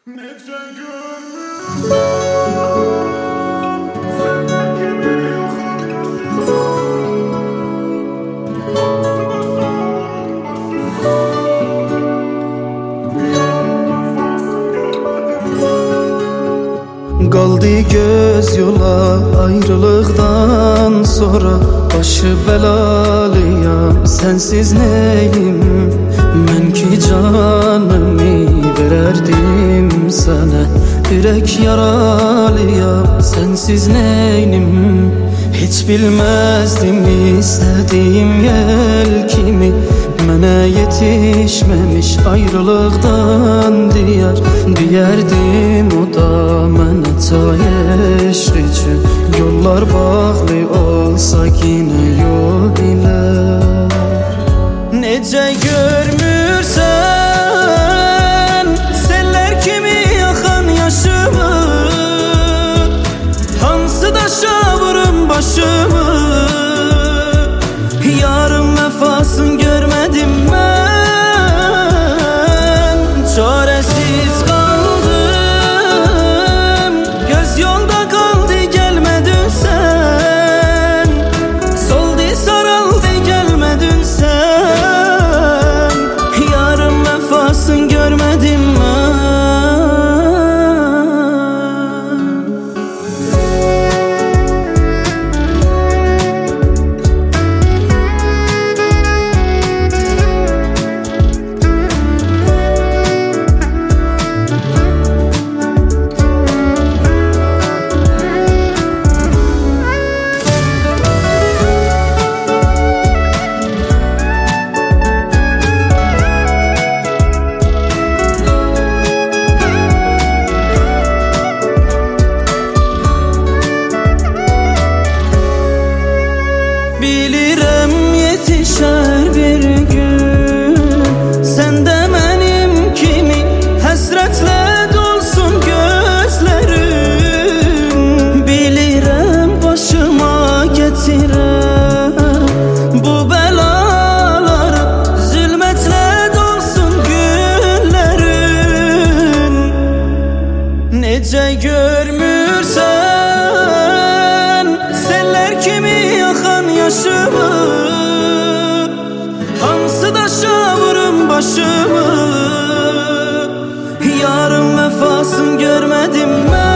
Nece görmüş Qaldı göz yola ayrılıqdan sonra başı bəlalıyam, sensiz neyim? Mən ki canımı verərdim sənə, ürək yaralıyam, sensiz neyim? Heç bilməzdim istədiyim yel kimi, mənə yetişməmiş ayrılıqdan deyərdim o da mənə çay eşq üçün. Yollar bağlı olsa yine yol bilər. Necə görmürsən seller kimi yaxan yaşımı, hansı daşa vurum başımı, yarın vəfasın görmədim mən, çarəsiz qaldım, göz yolda qaldı gəlmədin sən, soldu saraldı gəlmədin sən, yarın vəfasın görmədim mən. Bilirəm yetişər bir gün, sən də mənim kimi həsrətlə dolsun gözlərim. Bilirəm başıma gətirəm bu bəlaları, zülmətlə dolsun günlərin. Necə görmürsən seller kimi yaxan yaşımı, hansı daşa vurum başımı, yarın vəfasın görmədim mən.